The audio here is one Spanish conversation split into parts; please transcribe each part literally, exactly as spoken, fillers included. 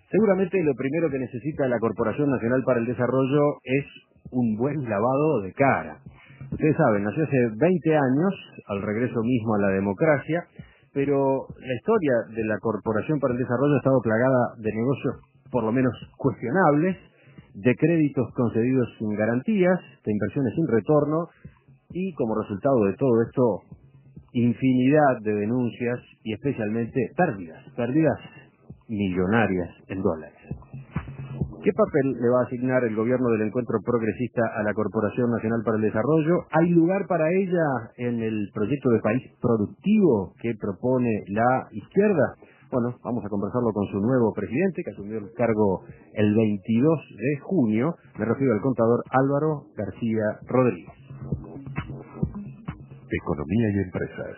Seguramente lo primero que necesita la Corporación Nacional para el Desarrollo es un buen lavado de cara. Ustedes saben, nació hace veinte años, al regreso mismo a la democracia, pero la historia de la Corporación para el Desarrollo ha estado plagada de negocios por lo menos cuestionables, de créditos concedidos sin garantías, de inversiones sin retorno y, como resultado de todo esto, infinidad de denuncias y especialmente pérdidas, pérdidas millonarias en dólares. ¿Qué papel le va a asignar el gobierno del Encuentro Progresista a la Corporación Nacional para el Desarrollo? ¿Hay lugar para ella en el proyecto de país productivo que propone la izquierda? Bueno, vamos a conversarlo con su nuevo presidente, que asumió el cargo el veintidós de junio. Me refiero al contador Álvaro García Rodríguez. Economía y empresas.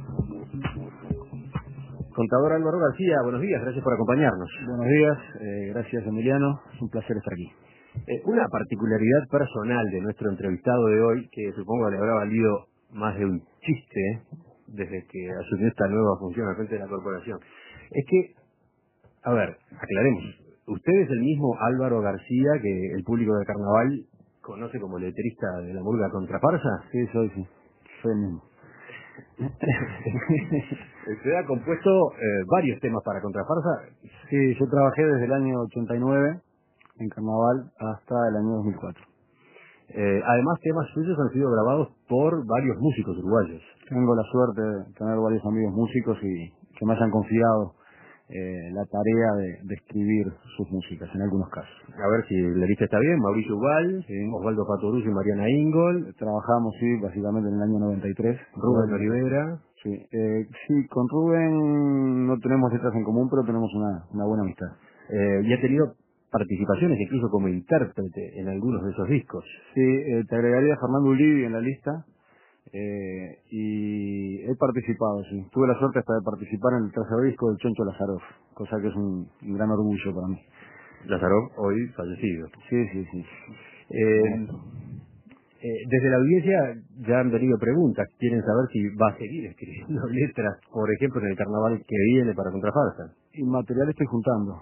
Contador Álvaro García, buenos días, gracias por acompañarnos. Buenos días, eh, gracias Emiliano, es un placer estar aquí. Eh, una particularidad personal de nuestro entrevistado de hoy, que supongo le habrá valido más de un chiste desde que asumió esta nueva función al frente de la corporación, es que, a ver, aclaremos, usted es el mismo Álvaro García que el público de Carnaval conoce como letrista de la murga Contrafarsa. Sí, soy, sí, soy el mismo. Usted ha compuesto eh, varios temas para Contrafarsa. Sí, yo trabajé desde el año ochenta y nueve en Carnaval hasta el año dos mil cuatro. Eh, además, temas suyos han sido grabados por varios músicos uruguayos. Tengo la suerte de tener varios amigos músicos y que me hayan confiado eh, la tarea de, de escribir sus músicas en algunos casos. A ver si la lista está bien. Mauricio Ubal, Sí. Osvaldo Patoruzzi y Mariana Ingol. Trabajamos, sí, básicamente en el año noventa y tres. Rubén Olivera. Sí, eh, sí, con Rubén no tenemos letras en común, pero tenemos una, una buena amistad. Eh, y ha tenido participaciones incluso como intérprete en algunos de esos discos. Sí, eh, te agregaría a Fernando Ulivi en la lista. Eh, y he participado, sí. Tuve la suerte hasta de participar en el tercer disco del Choncho Lazaroff, cosa que es un, un gran orgullo para mí. Lazaroff, hoy fallecido. Sí, sí, sí. Eh, eh, desde la audiencia ya han venido preguntas. Quieren saber si va a seguir escribiendo letras, por ejemplo, en el carnaval que viene para Contrafarsa. Y material estoy juntando.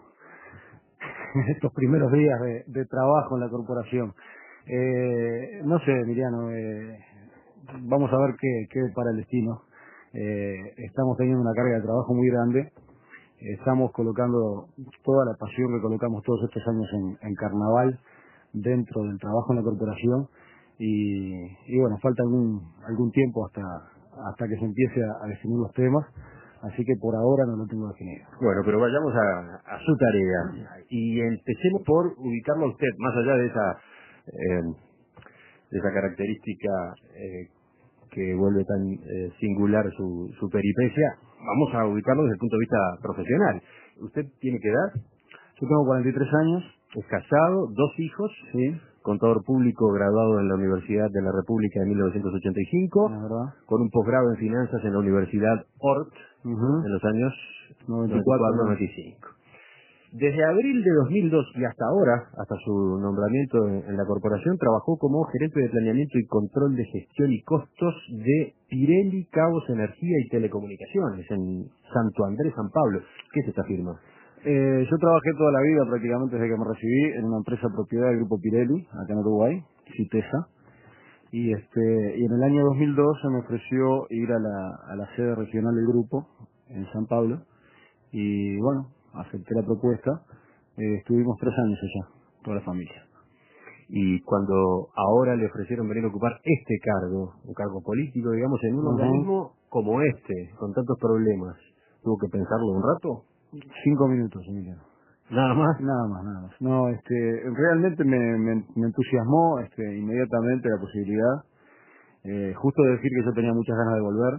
Estos primeros días de, de trabajo en la corporación. Eh, no sé, Emiliano, eh, vamos a ver qué, qué para el destino. Eh, estamos teniendo una carga de trabajo muy grande. Estamos colocando toda la pasión que colocamos todos estos años en, en Carnaval dentro del trabajo en la corporación y, y bueno, falta algún algún tiempo hasta hasta que se empiece a, a definir los temas, así que por ahora no lo tengo definido. Bueno, pero vayamos a, a su tarea y empecemos por ubicarlo a usted, más allá de esa eh, de esa característica eh, que vuelve tan eh, singular su, su peripecia. Vamos a ubicarlo desde el punto de vista profesional. ¿Usted tiene qué edad? Yo tengo cuarenta y tres años. Es casado, dos hijos, Sí. Contador público graduado en la Universidad de la República en mil novecientos ochenta y cinco, La verdad. con un posgrado en finanzas en la Universidad Ort Uh-huh. en los años noventa y cuatro, noventa y cinco. Desde abril de dos mil dos y hasta ahora, hasta su nombramiento en, en la corporación, trabajó como gerente de planeamiento y control de gestión y costos de Pirelli Cabos Energía y Telecomunicaciones en Santo Andrés, San Pablo. ¿Qué es esta firma? Eh, yo trabajé toda la vida, prácticamente desde que me recibí, en una empresa propiedad del Grupo Pirelli, acá en Uruguay, Citesa. Y este y en el año dos mil dos se me ofreció ir a la, a la sede regional del grupo, en San Pablo. Y bueno, acepté la propuesta. Eh, estuvimos tres años allá, toda la familia. Y cuando ahora le ofrecieron venir a ocupar este cargo, un cargo político, digamos, en un Uh-huh. organismo como este, con tantos problemas, ¿tuvo que pensarlo un rato? Cinco minutos, Emiliano. Nada más. Nada más, nada más. No, este, realmente me, me, me entusiasmó este, inmediatamente la posibilidad. Eh, justo de decir que yo tenía muchas ganas de volver.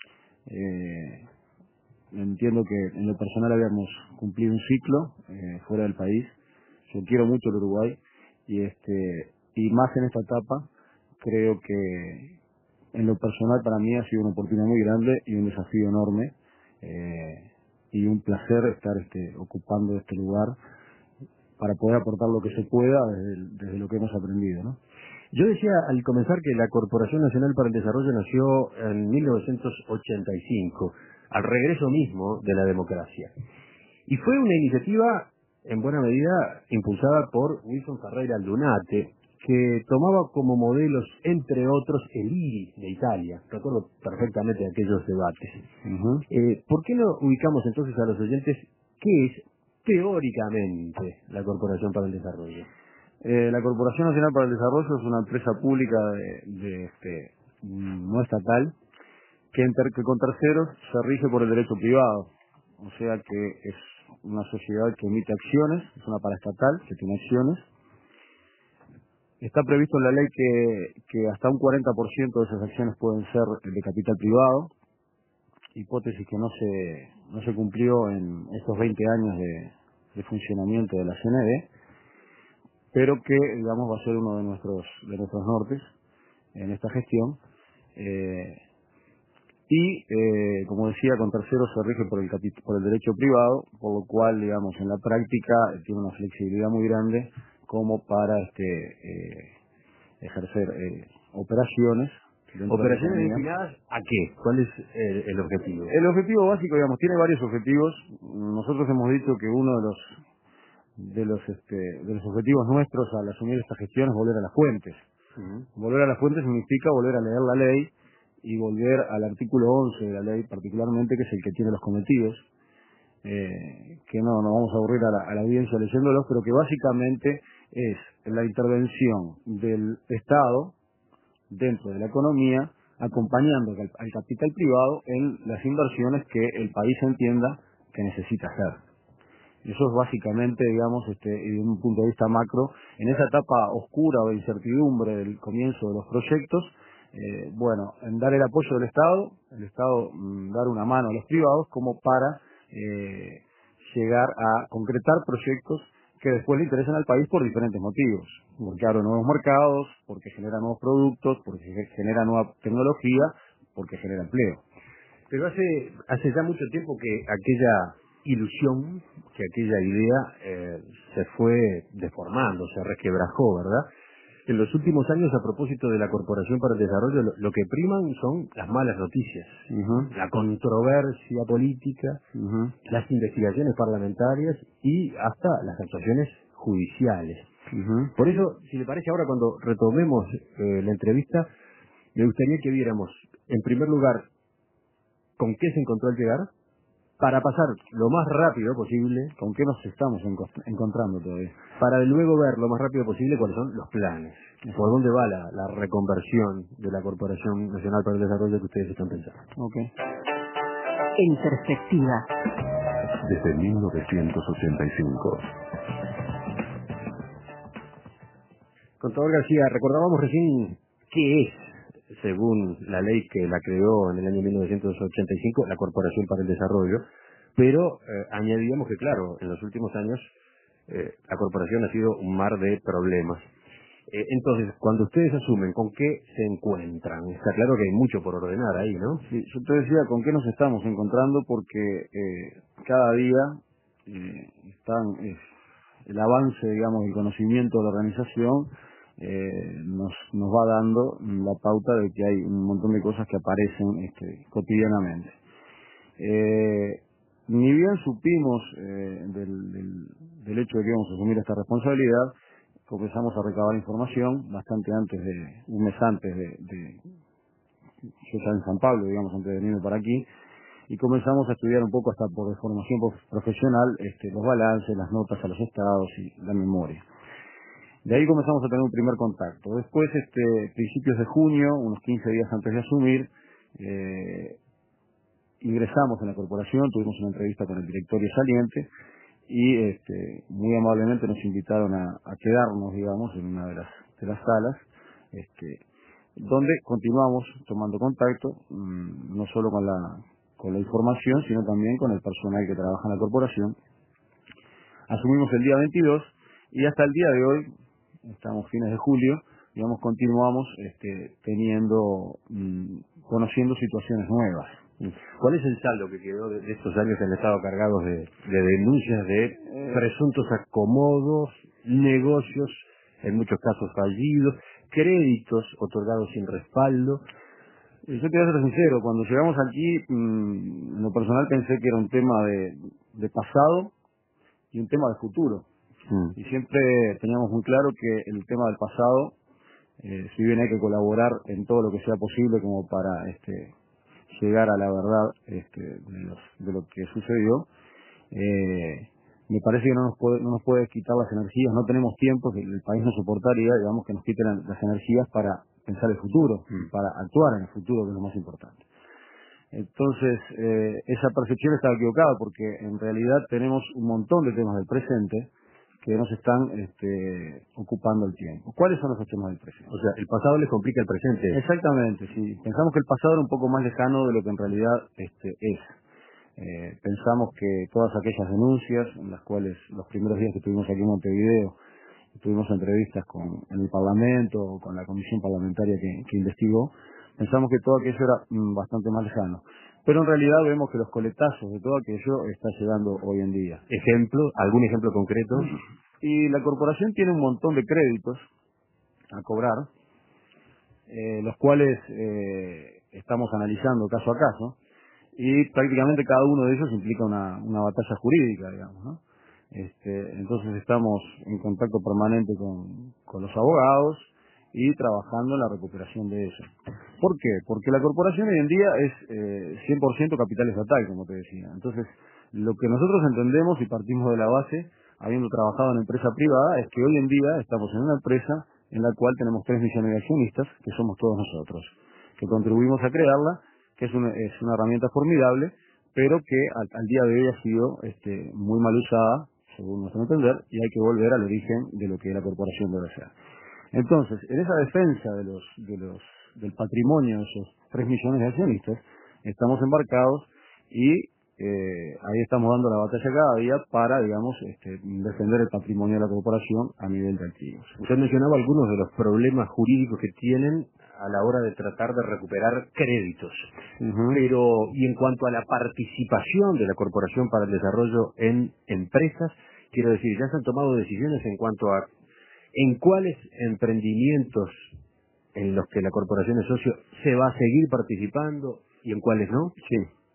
Eh, entiendo que en lo personal habíamos cumplido un ciclo eh, fuera del país. Yo quiero mucho el Uruguay y este y más en esta etapa creo que en lo personal para mí ha sido una oportunidad muy grande y un desafío enorme. Eh, y un placer estar este, ocupando este lugar para poder aportar lo que se pueda desde, el, desde lo que hemos aprendido, ¿no? Yo decía al comenzar que la Corporación Nacional para el Desarrollo nació en mil novecientos ochenta y cinco, al regreso mismo de la democracia. Y fue una iniciativa en buena medida impulsada por Wilson Ferreira Aldunate, que tomaba como modelos, entre otros, el I R I de Italia. Recuerdo perfectamente aquellos debates. Uh-huh. Eh, ¿Por qué no ubicamos entonces a los oyentes qué es teóricamente la Corporación para el Desarrollo? Eh, la Corporación Nacional para el Desarrollo es una empresa pública de, de este, no estatal que, inter, que con terceros se rige por el derecho privado. O sea que es una sociedad que emite acciones, es una paraestatal que tiene acciones. Está previsto en la ley que, que hasta un cuarenta por ciento de esas acciones pueden ser de capital privado, hipótesis que no se no se cumplió en estos veinte años de, de funcionamiento de la C N D, pero que, digamos, va a ser uno de nuestros de nuestros nortes en esta gestión. Eh, y, eh, como decía, con terceros se rige por el, capi- por el derecho privado, por lo cual, digamos, en la práctica tiene una flexibilidad muy grande como para este eh, ejercer eh, operaciones. ¿Operaciones De destinadas a qué? ¿Cuál es el, el objetivo? el objetivo básico, digamos, tiene varios objetivos. Nosotros hemos dicho que uno de los de los este, de los objetivos nuestros al asumir esta gestión es volver a las fuentes. Uh-huh. Volver a las fuentes significa volver a leer la ley y volver al artículo once de la ley, particularmente, que es el que tiene los cometidos. Eh, que no nos vamos a aburrir a la, a la audiencia leyéndolos, pero que básicamente es la intervención del Estado dentro de la economía, acompañando al, al capital privado en las inversiones que el país entienda que necesita hacer. Eso es básicamente, digamos, este, desde un punto de vista macro, en esa etapa oscura o de incertidumbre del comienzo de los proyectos, eh, bueno, en dar el apoyo del Estado, el Estado mm, dar una mano a los privados como para eh, llegar a concretar proyectos que después le interesan al país por diferentes motivos, porque abren nuevos mercados, porque genera nuevos productos, porque genera nueva tecnología, porque genera empleo. Pero hace hace ya mucho tiempo que aquella ilusión, que aquella idea eh, se fue deformando, se resquebrajó, ¿verdad? En los últimos años, a propósito de la Corporación para el Desarrollo, lo, lo que priman son las malas noticias, Uh-huh. la controversia política, Uh-huh. las investigaciones parlamentarias y hasta las actuaciones judiciales. Uh-huh. Por eso, si le parece, ahora cuando retomemos eh, la entrevista, me gustaría que viéramos, en primer lugar, con qué se encontró al llegar, para pasar lo más rápido posible, ¿Con qué nos estamos enco- encontrando todavía? para luego ver lo más rápido posible cuáles son los planes, por dónde va la, la reconversión de la Corporación Nacional para el Desarrollo que ustedes están pensando. Okay. En perspectiva. Desde mil novecientos ochenta y cinco. Contador García, recordábamos recién qué es, según la ley que la creó en el año mil novecientos ochenta y cinco, la Corporación para el Desarrollo, pero eh, añadíamos que, claro, en los últimos años eh, la corporación ha sido un mar de problemas. Eh, entonces, cuando ustedes asumen, ¿con qué se encuentran? Está claro que hay mucho por ordenar ahí, ¿no? Sí, yo te decía con qué nos estamos encontrando porque eh, cada día eh, están eh, el avance, digamos, del conocimiento de la organización eh, nos, nos va dando la pauta de que hay un montón de cosas que aparecen este, cotidianamente. Eh, ni bien supimos eh, del, del, del hecho de que íbamos a asumir esta responsabilidad, comenzamos a recabar información bastante antes de, un mes antes de, de yo estaba en San Pablo, digamos, antes de venirme para aquí, y comenzamos a estudiar un poco hasta por formación profesional este, los balances, las notas a los estados y la memoria. De ahí comenzamos a tener un primer contacto. Después, este, principios de junio, unos quince días antes de asumir, eh, ingresamos en la corporación, tuvimos una entrevista con el directorio saliente y este, muy amablemente nos invitaron a, a quedarnos, digamos, en una de las, de las salas, este, donde continuamos tomando contacto, mmm, no solo con la, con la información, sino también con el personal que trabaja en la corporación. Asumimos el día veintidós y hasta el día de hoy, estamos fines de julio, digamos, continuamos este, teniendo, mmm, conociendo situaciones nuevas. ¿Cuál es el saldo que quedó de, de estos años que han estado cargados de, de denuncias de Eh, presuntos acomodos, negocios, en muchos casos fallidos, créditos otorgados sin respaldo? Yo te voy a ser sincero, cuando llegamos aquí, mmm, en lo personal pensé que era un tema de, de pasado, y un tema de futuro. Mm. Y siempre teníamos muy claro que el tema del pasado, eh, si bien hay que colaborar en todo lo que sea posible como para este, llegar a la verdad este, de, los, de lo que sucedió, eh, me parece que no nos puede no nos puede quitar las energías, no tenemos tiempo, que el país no soportaría, digamos, que nos quiten las energías para pensar el futuro, Mm. para actuar en el futuro, que es lo más importante. Entonces, eh, esa percepción estaba equivocada, porque en realidad tenemos un montón de temas del presente que nos están este, ocupando el tiempo. ¿Cuáles son esos temas del presente? O sea, el pasado le complica el presente. Exactamente, sí. Pensamos que el pasado era un poco más lejano de lo que en realidad este, es. Eh, pensamos que todas aquellas denuncias, en las cuales los primeros días que estuvimos aquí en Montevideo, tuvimos entrevistas con en el Parlamento, o con la comisión parlamentaria que, que investigó, pensamos que todo aquello era mm, bastante más lejano. Pero en realidad vemos que los coletazos de todo aquello está llegando hoy en día. Ejemplo, algún ejemplo concreto. Y la corporación tiene un montón de créditos a cobrar, eh, los cuales eh, estamos analizando caso a caso, y prácticamente cada uno de ellos implica una, una batalla jurídica, digamos, ¿no? Este, entonces estamos en contacto permanente con, con los abogados y trabajando en la recuperación de eso. ¿Por qué? Porque la corporación hoy en día es eh, cien por ciento capital estatal, como te decía. Entonces, lo que nosotros entendemos y partimos de la base, habiendo trabajado en empresa privada, es que hoy en día estamos en una empresa en la cual tenemos tres millones de accionistas, que somos todos nosotros, que contribuimos a crearla, que es una, es una herramienta formidable, pero que al, al día de hoy ha sido este, muy mal usada, según nuestro entender, y hay que volver al origen de lo que la corporación debe ser. Entonces, en esa defensa de los, de los, del patrimonio de esos tres millones de accionistas, estamos embarcados y eh, ahí estamos dando la batalla cada día para, digamos, este, defender el patrimonio de la corporación a nivel de activos. Usted mencionaba algunos de los problemas jurídicos que tienen a la hora de tratar de recuperar créditos. Uh-huh. Pero, y en cuanto a la participación de la Corporación para el Desarrollo en empresas, quiero decir, ya se han tomado decisiones en cuanto a en cuáles emprendimientos en los que la Corporación es socio se va a seguir participando y en cuáles no. Sí.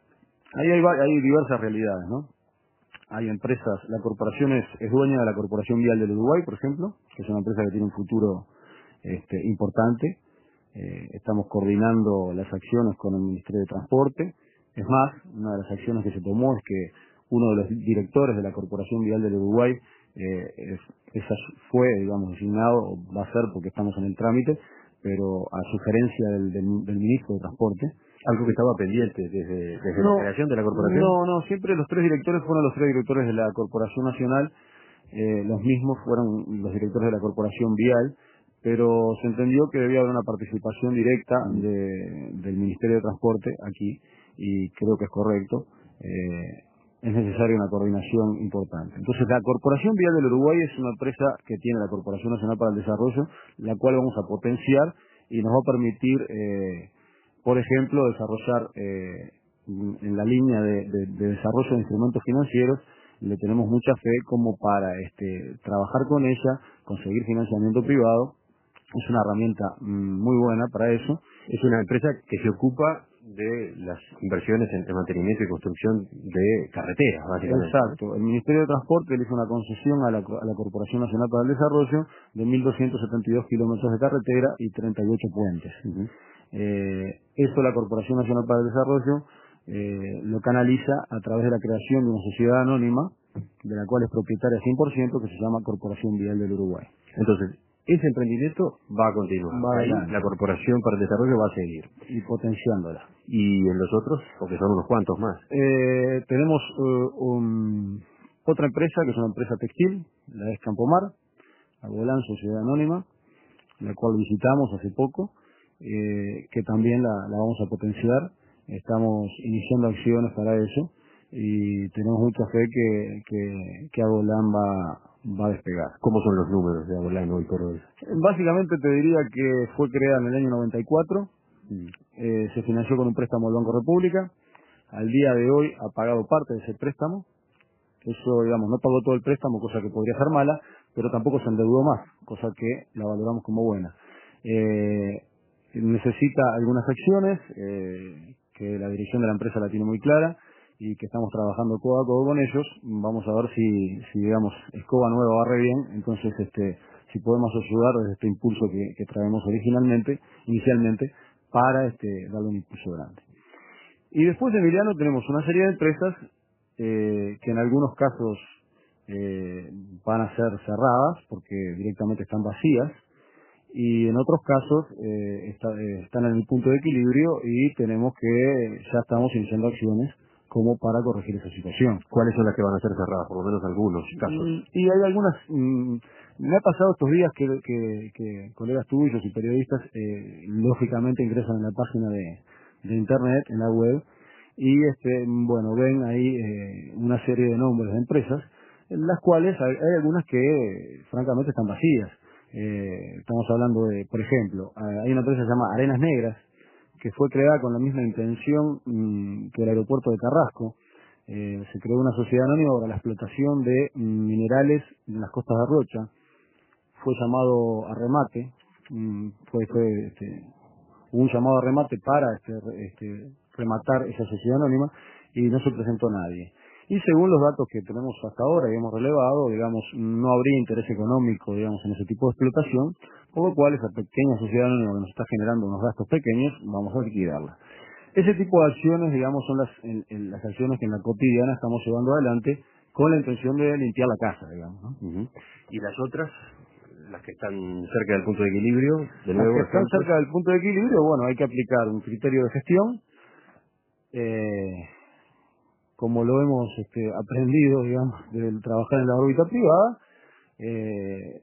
Ahí hay, va- hay diversas realidades, ¿no? Hay empresas, la corporación es, es dueña de la Corporación Vial del Uruguay, por ejemplo, que es una empresa que tiene un futuro este, importante. Eh, estamos coordinando las acciones con el Ministerio de Transporte. Es más, una de las acciones que se tomó es que uno de los directores de la Corporación Vial del Uruguay eh, es, esa fue, digamos, designado, o va a ser porque estamos en el trámite, pero a sugerencia del, del, del Ministro de Transporte. Algo que estaba pendiente desde, desde No, la creación de la Corporación. No, no, siempre los tres directores fueron los tres directores de la Corporación Nacional, eh, los mismos fueron los directores de la Corporación Vial, pero se entendió que debía haber una participación directa de, del Ministerio de Transporte aquí, y creo que es correcto. Eh, es necesaria una coordinación importante. Entonces, la Corporación Vial del Uruguay es una empresa que tiene la Corporación Nacional para el Desarrollo, la cual vamos a potenciar y nos va a permitir, eh, por ejemplo, desarrollar eh, en la línea de, de, de desarrollo de instrumentos financieros. Le tenemos mucha fe como para este, trabajar con ella, conseguir financiamiento privado. Es una herramienta mmm, muy buena para eso. Es una empresa que se ocupa de las inversiones en, en mantenimiento y construcción de carreteras, básicamente. Exacto. El Ministerio de Transporte le hizo una concesión a la, a la Corporación Nacional para el Desarrollo de mil doscientos setenta y dos kilómetros de carretera y treinta y ocho puentes. Uh-huh. Eh, eso la Corporación Nacional para el Desarrollo eh, lo canaliza a través de la creación de una sociedad anónima, de la cual es propietaria cien por ciento, que se llama Corporación Vial del Uruguay. Entonces, ese emprendimiento va a continuar. Va Ahí adelante. la Corporación para el Desarrollo va a seguir. Y potenciándola. Y en los otros, porque son unos cuantos más. Eh, tenemos uh, un, otra empresa, que es una empresa textil, la es Campomar, la Golán Sociedad Anónima, la cual visitamos hace poco, eh, que también la, la vamos a potenciar. Estamos iniciando acciones para eso y tenemos mucha fe que, que, que Agolán va, va a despegar. ¿Cómo son los números de Agolán hoy por hoy? Básicamente te diría que fue creada en el año noventa y cuatro, Mm. eh, se financió con un préstamo del Banco República. Al día de hoy ha pagado parte de ese préstamo. Eso, digamos, no pagó todo el préstamo, cosa que podría ser mala, pero tampoco se endeudó más, cosa que la valoramos como buena. Eh, necesita algunas acciones, eh, que la dirección de la empresa la tiene muy clara, y que estamos trabajando codo a codo con ellos. Vamos a ver si, si digamos, escoba nueva barre bien, entonces este, si podemos ayudar desde este impulso que, que traemos originalmente, inicialmente, para este, darle un impulso grande. Y después de Emiliano tenemos una serie de empresas eh, que en algunos casos eh, van a ser cerradas porque directamente están vacías, y en otros casos eh, está, eh, están en el punto de equilibrio y tenemos que, ya estamos iniciando acciones como para corregir esa situación. ¿Cuáles son las que van a ser cerradas? Por lo menos algunos casos. Mm, Y hay algunas, mm, me ha pasado estos días que, que, que colegas tuyos y periodistas eh, lógicamente ingresan en la página de, de internet, en la web, y este bueno ven ahí eh, una serie de nombres de empresas, en las cuales hay, hay algunas que eh, francamente están vacías. Eh, estamos hablando de, por ejemplo, eh, hay una empresa que se llama Arenas Negras, que fue creada con la misma intención mmm, que el aeropuerto de Carrasco. Eh, se creó una sociedad anónima para la explotación de mm, minerales en las costas de Rocha. Fue llamado a remate, mmm, fue, fue este, hubo un llamado a remate para este, este, rematar esa sociedad anónima y no se presentó nadie. Y según los datos que tenemos hasta ahora y hemos relevado, digamos, no habría interés económico, digamos, en ese tipo de explotación, por lo cual esa pequeña sociedad anónima que nos está generando unos gastos pequeños, vamos a liquidarla. Ese tipo de acciones, digamos, son las, en, en las acciones que en la cotidiana estamos llevando adelante con la intención de limpiar la casa, digamos, ¿no? Uh-huh. ¿Y las otras? Las que están cerca del punto de equilibrio, de Las nuevo, que están ejemplos. cerca del punto de equilibrio, bueno, hay que aplicar un criterio de gestión, eh, como lo hemos este, aprendido, digamos, del trabajar en la órbita privada. eh,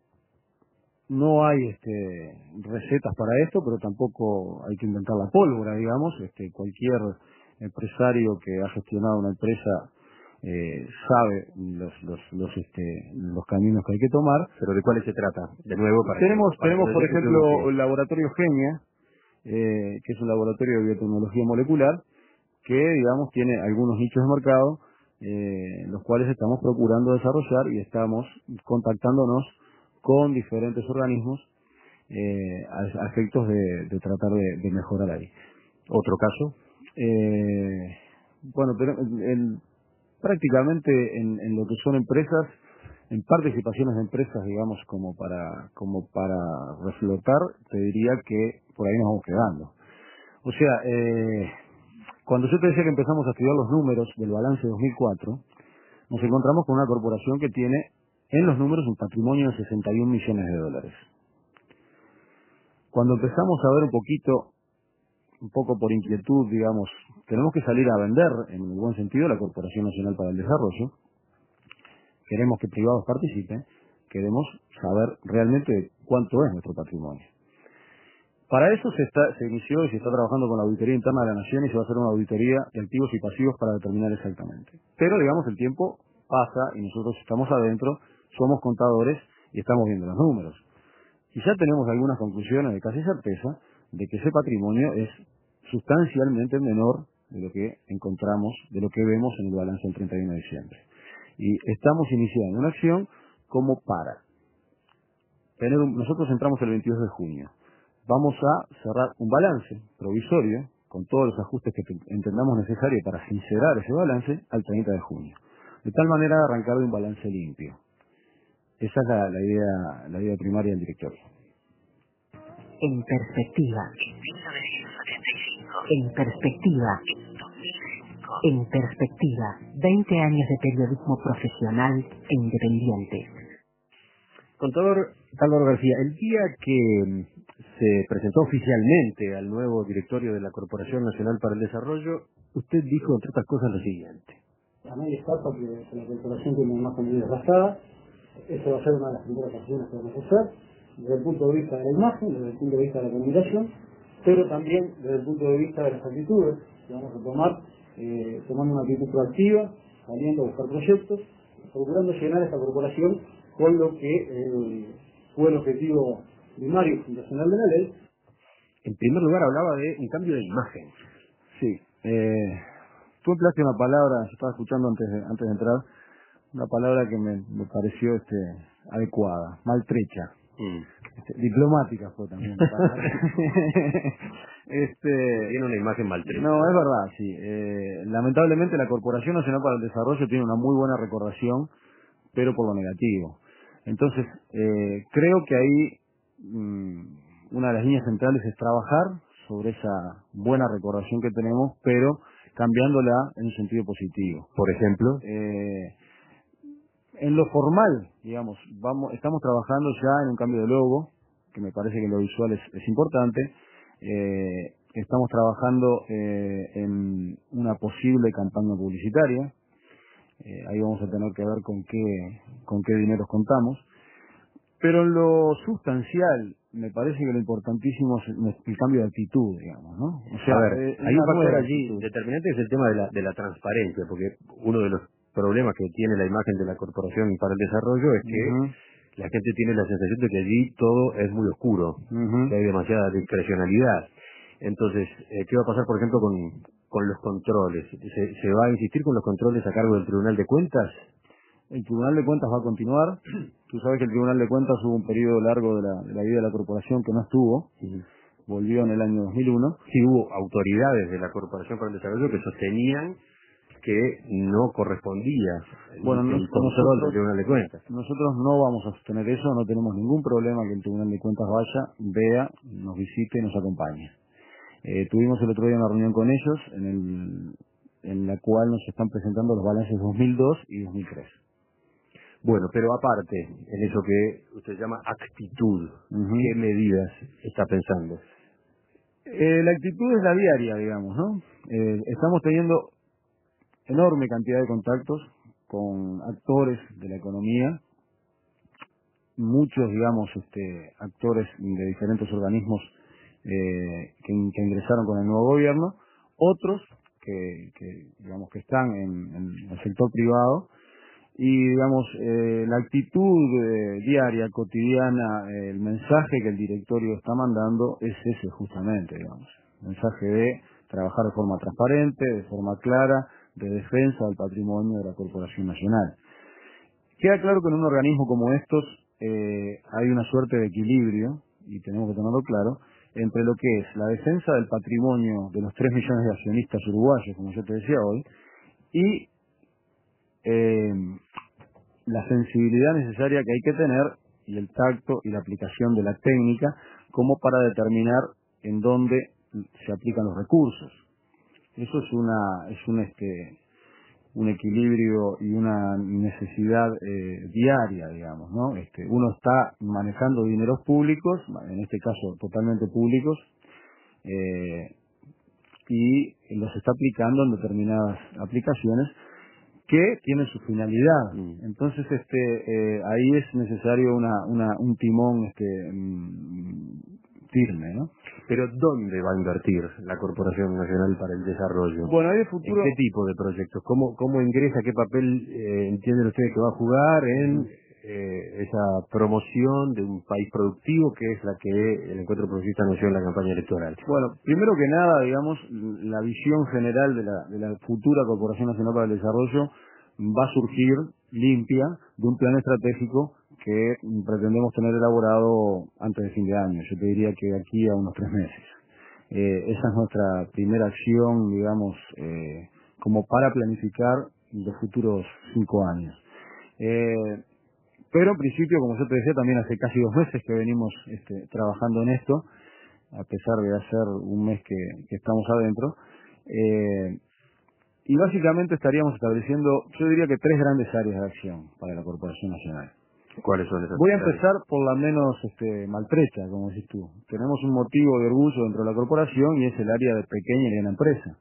no hay este, recetas para esto, pero tampoco hay que inventar la pólvora, digamos. Este, cualquier empresario que ha gestionado una empresa eh, sabe los, los, los, este, los caminos que hay que tomar. ¿Pero de cuáles se trata? De nuevo, para Tenemos, que, para tenemos que por no se ejemplo, ubique. el laboratorio Genia, eh, que es un laboratorio de biotecnología molecular, que, digamos, tiene algunos nichos de mercado, eh, los cuales estamos procurando desarrollar y estamos contactándonos con diferentes organismos eh, a, a efectos de, de tratar de, de mejorar ahí. ¿Otro caso? Eh, bueno, pero en, en- prácticamente en, en lo que son empresas, en participaciones de empresas, digamos, como para como para reflotar, te diría que por ahí nos vamos quedando. O sea, eh, cuando yo te decía que empezamos a estudiar los números del balance dos mil cuatro, nos encontramos con una corporación que tiene en los números un patrimonio de sesenta y un millones de dólares. Cuando empezamos a ver un poquito, un poco por inquietud, digamos, tenemos que salir a vender, en el buen sentido, la Corporación Nacional para el Desarrollo, queremos que privados participen, queremos saber realmente cuánto es nuestro patrimonio. Para eso se está, se inició y se está trabajando con la Auditoría Interna de la Nación y se va a hacer una auditoría de activos y pasivos para determinar exactamente. Pero, digamos, el tiempo pasa y nosotros estamos adentro, somos contadores y estamos viendo los números. Y ya tenemos algunas conclusiones de casi certeza de que ese patrimonio es sustancialmente menor de lo que encontramos, de lo que vemos en el balance del treinta y uno de diciembre. Y estamos iniciando una acción como para tener un, nosotros entramos el veintidós de junio. Vamos a cerrar un balance provisorio con todos los ajustes que entendamos necesarios para sincerar ese balance al treinta de junio. De tal manera de arrancar de un balance limpio. Esa es la, la idea, la idea primaria del directorio. En perspectiva. En perspectiva. En perspectiva. veinte años de periodismo profesional e independiente. Contador Álvaro García, el día que se presentó oficialmente al nuevo directorio de la Corporación Nacional para el Desarrollo, usted dijo, entre otras cosas, lo siguiente. A nadie escapa que que la corporación tiene una imagen muy desgastada. Eso va a ser una de las primeras acciones que vamos a hacer, desde el punto de vista de la imagen, desde el punto de vista de la comunicación, pero también desde el punto de vista de las actitudes que vamos a tomar, eh, tomando una actitud proactiva, saliendo a buscar proyectos, procurando llenar esta corporación con lo que eh, fue el objetivo primario y fundacional de la ley. En primer lugar, hablaba de un cambio de imagen. Sí, eh, tú empleaste una palabra, yo estaba escuchando antes de, antes de entrar, una palabra que me, me pareció este, adecuada, maltrecha. Mm. Este, diplomática fue también. este, Tiene una imagen maltrechada. No, es verdad, sí. Eh, lamentablemente la Corporación Nacional para el Desarrollo tiene una muy buena recordación, pero por lo negativo. Entonces, eh, creo que ahí mmm, una de las líneas centrales es trabajar sobre esa buena recordación que tenemos, pero cambiándola en un sentido positivo. Por ejemplo, eh, en lo formal, digamos, vamos, estamos trabajando ya en un cambio de logo, que me parece que lo visual es, es importante. Eh, estamos trabajando eh, en una posible campaña publicitaria. Eh, ahí vamos a tener que ver con qué, con qué dineros contamos. Pero en lo sustancial, me parece que lo importantísimo es el, el cambio de actitud, digamos, ¿no? O sea, a ver, eh, hay un factor allí actitud. determinante que es el tema de la, de la transparencia, porque uno de los problemas que tiene la imagen de la Corporación para el Desarrollo es que Uh-huh. la gente tiene la sensación de que allí todo es muy oscuro, Uh-huh. que hay demasiada discrecionalidad. Entonces, eh, ¿qué va a pasar, por ejemplo, con, con los controles? ¿Se, ¿Se va a insistir con los controles a cargo del Tribunal de Cuentas? El Tribunal de Cuentas va a continuar. Tú sabes que el Tribunal de Cuentas hubo un periodo largo de la, de la vida de la corporación que no estuvo. Sí. Volvió en el año dos mil uno. Sí, hubo autoridades de la Corporación para el Desarrollo que sostenían que no correspondía el, Bueno, el nos- control nosotros, del Tribunal de Cuentas. nosotros no vamos a sostener eso, no tenemos ningún problema que el Tribunal de Cuentas vaya, vea, nos visite y nos acompañe. Eh, tuvimos el otro día una reunión con ellos en, el, en la cual nos están presentando los balances dos mil dos y dos mil tres. Bueno, pero aparte, en eso que usted llama actitud, Ujú. ¿qué medidas está pensando? Eh, la actitud es la diaria, digamos, ¿no? Eh, estamos teniendo enorme cantidad de contactos con actores de la economía, muchos, digamos, este, actores de diferentes organismos eh, que, in- que ingresaron con el nuevo gobierno, otros que, que digamos, que están en, en el sector privado, y, digamos, eh, la actitud eh, diaria, cotidiana, eh, el mensaje que el directorio está mandando es ese justamente, digamos, mensaje de trabajar de forma transparente, de forma clara, de defensa del patrimonio de la Corporación Nacional. Queda claro que en un organismo como estos eh, hay una suerte de equilibrio, y tenemos que tenerlo claro, entre lo que es la defensa del patrimonio de los tres millones de accionistas uruguayos, como yo te decía hoy, y eh, la sensibilidad necesaria que hay que tener, y el tacto y la aplicación de la técnica, como para determinar en dónde se aplican los recursos. Eso es una, es un este, un equilibrio y una necesidad eh, diaria, digamos, ¿no? Este, uno está manejando dineros públicos, en este caso totalmente públicos, eh, y los está aplicando en determinadas aplicaciones que tienen su finalidad. Mm. Entonces, este, eh, ahí es necesario una, una, un timón, este, mm, firme, ¿no? Pero ¿dónde va a invertir la Corporación Nacional para el Desarrollo? Bueno, ahí de ¿En futuro, qué tipo de proyectos? ¿Cómo, cómo ingresa, qué papel eh, entienden ustedes que va a jugar en eh, esa promoción de un país productivo que es la que el Encuentro Progresista anunció en la campaña electoral? bueno, primero que nada, digamos, la visión general de la, de la futura Corporación Nacional para el Desarrollo va a surgir limpia de un plan estratégico que pretendemos tener elaborado antes de fin de año. Yo te diría que de aquí a unos tres meses. Eh, esa es nuestra primera acción, digamos, eh, como para planificar los futuros cinco años. Eh, pero en principio, como yo te decía, también hace casi dos meses que venimos este, trabajando en esto, a pesar de hacer un mes que, que estamos adentro. Eh, y básicamente estaríamos estableciendo, yo diría que tres grandes áreas de acción para la Corporación Nacional. ¿Cuáles son esas? Voy a áreas? empezar por la menos este, maltrecha, como decís tú. Tenemos un motivo de orgullo dentro de la corporación y es el área de pequeña y mediana empresa,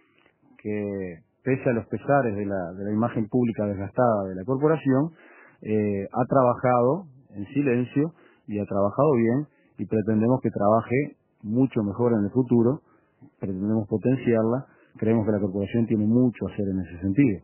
que pese a los pesares de la, de la imagen pública desgastada de la corporación, eh, ha trabajado en silencio y ha trabajado bien, y pretendemos que trabaje mucho mejor en el futuro, pretendemos potenciarla, creemos que la corporación tiene mucho a hacer en ese sentido.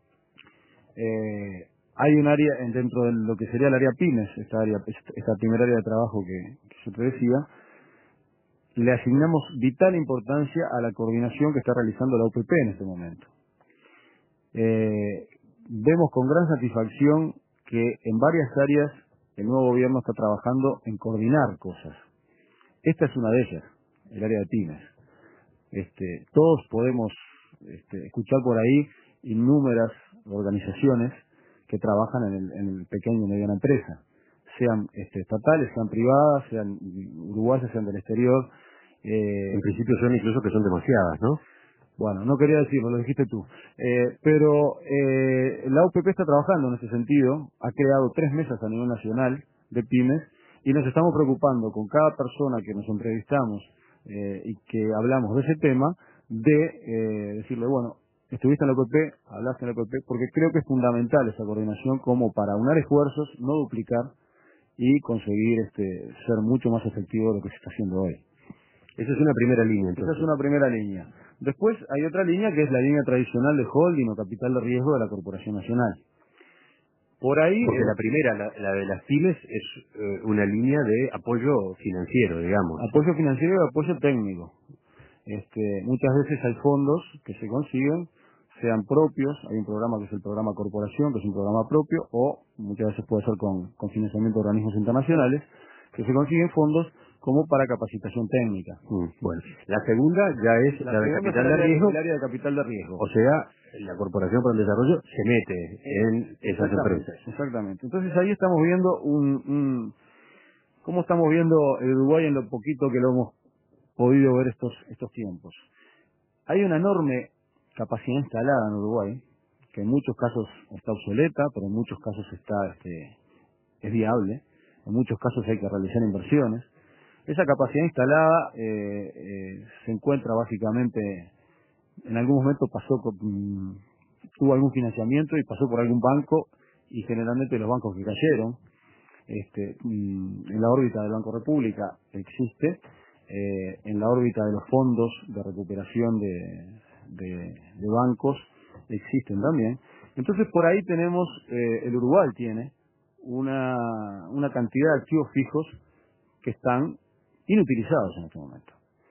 Eh, hay un área en- dentro de lo que sería el área pymes, esta área, esta primera área de trabajo que, que yo te decía, le asignamos vital importancia a la coordinación que está realizando la U P P en este momento. Eh, vemos con gran satisfacción que en varias áreas el nuevo gobierno está trabajando en coordinar cosas. Esta es una de ellas, el área de pymes. Este, todos podemos este, escuchar por ahí innúmeras organizaciones que trabajan en el, en el pequeño y mediana empresa, sean este, estatales, sean privadas, sean uruguayas, sean del exterior. Eh, en principio son incluso que son demasiadas, ¿no? Bueno, no quería decirlo, lo dijiste tú. Eh, pero eh, la U P P está trabajando en ese sentido, ha creado tres mesas a nivel nacional de pymes y nos estamos preocupando con cada persona que nos entrevistamos eh, y que hablamos de ese tema, de eh, decirle, bueno, estuviste en la U P P, hablaste en la U P P, porque creo que es fundamental esa coordinación como para unar esfuerzos, no duplicar y conseguir este, ser mucho más efectivo de lo que se está haciendo hoy. Esa es una primera línea, entonces. Esa es una primera línea. Después hay otra línea que es la línea tradicional de holding o capital de riesgo de la Corporación Nacional. Por ahí... Porque eh, la primera, la, la de las pymes, es eh, una línea de apoyo financiero, digamos. Apoyo financiero y apoyo técnico. Este, muchas veces hay fondos que se consiguen, sean propios, hay un programa que es el programa Corporación, que es un programa propio, o muchas veces puede ser con, con financiamiento de organismos internacionales, que se consiguen fondos como para capacitación técnica. Mm, bueno, la segunda ya es la, La de segunda capital es el de área, riesgo, el área de capital de riesgo. o sea, la Corporación para el Desarrollo se mete en esas Exactamente, empresas. exactamente. Entonces ahí estamos viendo un, un cómo estamos viendo el Uruguay en lo poquito que lo hemos podido ver estos estos tiempos. Hay una enorme capacidad instalada en Uruguay, que en muchos casos está obsoleta, pero en muchos casos está este, es viable, en muchos casos hay que realizar inversiones. Esa capacidad instalada eh, eh, se encuentra básicamente, en algún momento pasó con, mm, tuvo algún financiamiento y pasó por algún banco, y generalmente los bancos que cayeron, este, mm, en la órbita del Banco República existe, eh, en la órbita de los fondos de recuperación de, de, de bancos existen también. Entonces por ahí tenemos, eh, el Uruguay tiene una, una cantidad de activos fijos que están inutilizados en este momento.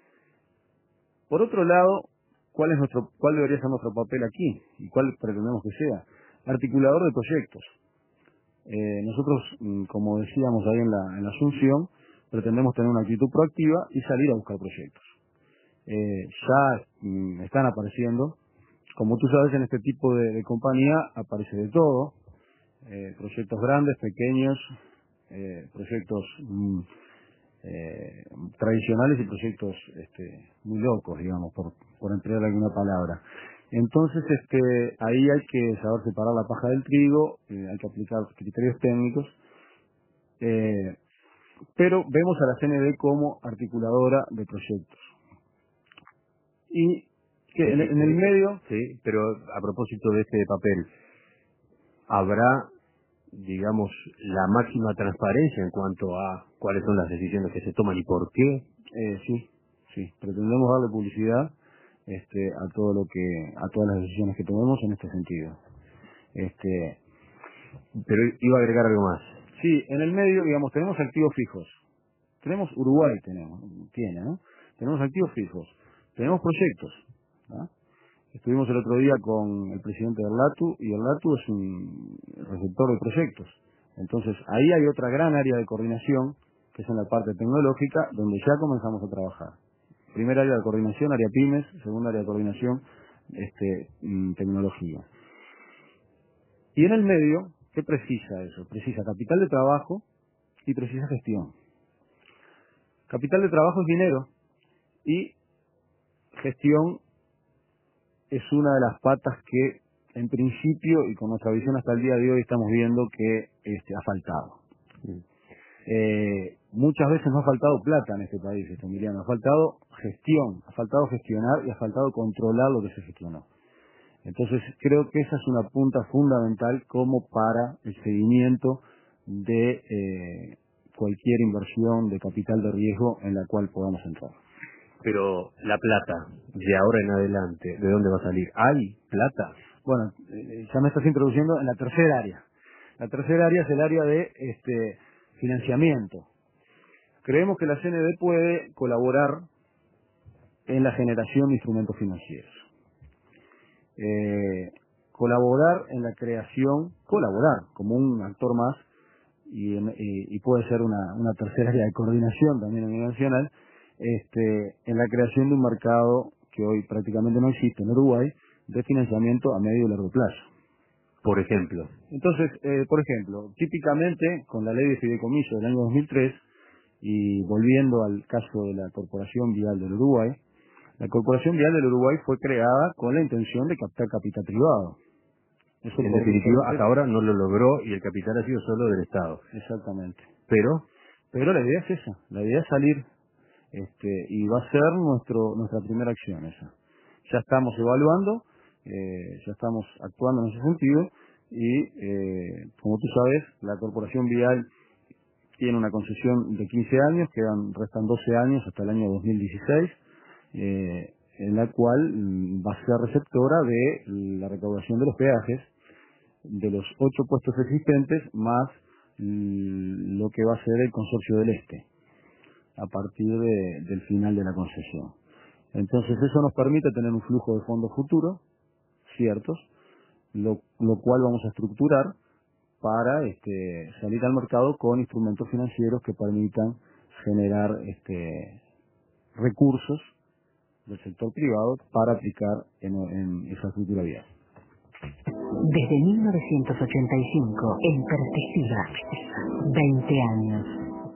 Por otro lado, ¿cuál es nuestro, cuál debería ser nuestro papel aquí? ¿Y cuál pretendemos que sea? Articulador de proyectos. Eh, nosotros, mm, como decíamos ahí en la, en la asunción, pretendemos tener una actitud proactiva y salir a buscar proyectos. Eh, ya mm, están apareciendo, como tú sabes, en este tipo de, de compañía aparece de todo, eh, proyectos grandes, pequeños, eh, proyectos mm, eh, tradicionales y proyectos este, muy locos, digamos, por, por emplear alguna palabra. Entonces, este, ahí hay que saber separar la paja del trigo, eh, hay que aplicar criterios técnicos, eh, pero vemos a la C N B como articuladora de proyectos. Y que en, en el medio... Sí, pero a propósito de este papel, ¿habrá, digamos, la máxima transparencia en cuanto a cuáles son las decisiones que se toman y por qué? Eh, sí, sí, pretendemos darle publicidad este, a todo lo que, a todas las decisiones que tomemos en este sentido. Este, pero iba a agregar algo más. Sí, en el medio, digamos, tenemos activos fijos. Tenemos Uruguay, tenemos, tiene, ¿no? Tenemos activos fijos. Tenemos proyectos, ¿no? Estuvimos el otro día con el presidente del LATU, y el LATU es un receptor de proyectos. Entonces, ahí hay otra gran área de coordinación, que es en la parte tecnológica, donde ya comenzamos a trabajar. Primera área de coordinación, área pymes, segunda área de coordinación, este, tecnología. Y en el medio, ¿qué precisa eso? Precisa capital de trabajo y precisa gestión. Capital de trabajo es dinero, y gestión es una de las patas que, en principio, y con nuestra visión hasta el día de hoy, estamos viendo que este, ha faltado. Mm. Eh, muchas veces nos ha faltado plata en este país, este, Emiliano, ha faltado gestión, ha faltado gestionar y ha faltado controlar lo que se gestionó. Entonces, creo que esa es una punta fundamental como para el seguimiento de eh, cualquier inversión de capital de riesgo en la cual podamos entrar. Pero la plata, de ahora en adelante, ¿de dónde va a salir? ¿Hay plata? Bueno, eh, ya me estás introduciendo en la tercera área. La tercera área es el área de este financiamiento. Creemos que la C N B puede colaborar en la generación de instrumentos financieros. Eh, colaborar en la creación, colaborar como un actor más y, y, y puede ser una, una tercera área de coordinación también a nivel nacional, este, en la creación de un mercado que hoy prácticamente no existe en Uruguay, de financiamiento a medio y largo plazo. Por ejemplo. Entonces, eh, por ejemplo, típicamente con la ley de fideicomiso del año dos mil tres, y volviendo al caso de la Corporación Vial del Uruguay, la Corporación Vial del Uruguay fue creada con la intención de captar capital privado. Eso En por, definitiva, por, hasta ahora no lo logró y el capital ha sido solo del Estado. Exactamente. Pero, pero la idea es esa, la idea es salir, este, y va a ser nuestro nuestra primera acción esa. Ya estamos evaluando, eh, ya estamos actuando en ese sentido y, eh, como tú sabes, la Corporación Vial tiene una concesión de quince años, quedan restan doce años hasta el año dos mil dieciséis, eh, en la cual mm, va a ser receptora de la recaudación de los peajes de los ocho puestos existentes más mm, lo que va a ser el consorcio del Este a partir de, del final de la concesión. Entonces eso nos permite tener un flujo de fondos futuro ciertos, lo, lo cual vamos a estructurar para este, salir al mercado con instrumentos financieros que permitan generar este, recursos del sector privado para aplicar en, en infraestructura vial. Desde mil novecientos ochenta y cinco, en perspectiva, veinte años.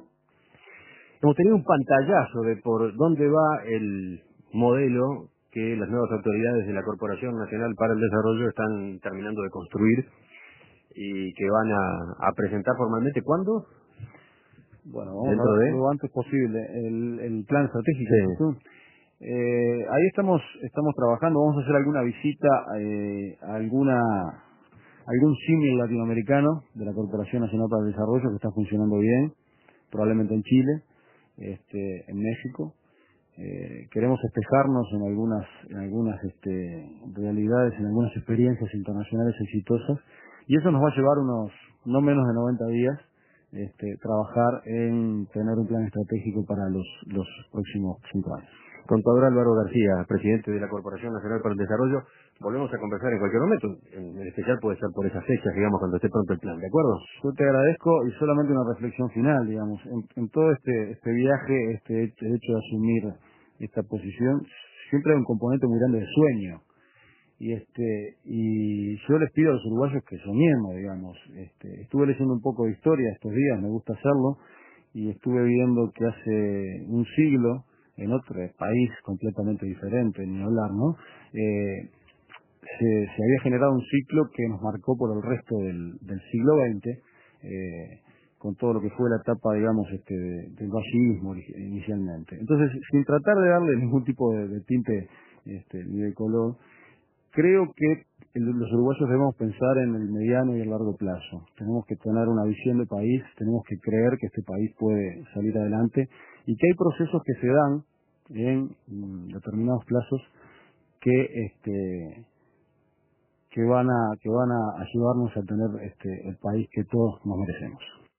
hemos tenido un pantallazo de por dónde va el modelo que las nuevas autoridades de la Corporación Nacional para el Desarrollo están terminando de construir y que van a, a presentar formalmente. ¿Cuándo? Bueno, vamos Dentro a ver de... lo antes posible el, el plan estratégico. Sí. Eh, ahí estamos estamos trabajando, vamos a hacer alguna visita eh, a alguna algún símil latinoamericano de la Corporación Nacional para el Desarrollo que está funcionando bien, probablemente en Chile, este, en México. Eh, queremos espejarnos en algunas en algunas este, realidades, en algunas experiencias internacionales exitosas, y eso nos va a llevar unos no menos de noventa días este, trabajar en tener un plan estratégico para los, los próximos cinco años. Contador Álvaro García, presidente de la Corporación Nacional para el Desarrollo, volvemos a conversar en cualquier momento, en especial puede ser por esas fechas, digamos, cuando esté pronto el plan, ¿de acuerdo? Yo te agradezco, y solamente una reflexión final, digamos, en, en todo este este viaje, este hecho, el hecho de asumir esta posición, siempre hay un componente muy grande de sueño, y este y yo les pido a los uruguayos que soñemos, digamos. Este, estuve leyendo un poco de historia estos días, me gusta hacerlo, y estuve viendo que hace un siglo, en otro país completamente diferente, ni hablar, ¿no? Eh, se, se había generado un ciclo que nos marcó por el resto del, del siglo veinte, eh, con todo lo que fue la etapa, digamos, este, de, del vallismo inicialmente. Entonces, sin tratar de darle ningún tipo de, de tinte este, ni de color, creo que el, los uruguayos debemos pensar en el mediano y el largo plazo. Tenemos que tener una visión de país, tenemos que creer que este país puede salir adelante y que hay procesos que se dan en mm, determinados plazos que este que van a que van a ayudarnos a tener este el país que todos nos merecemos.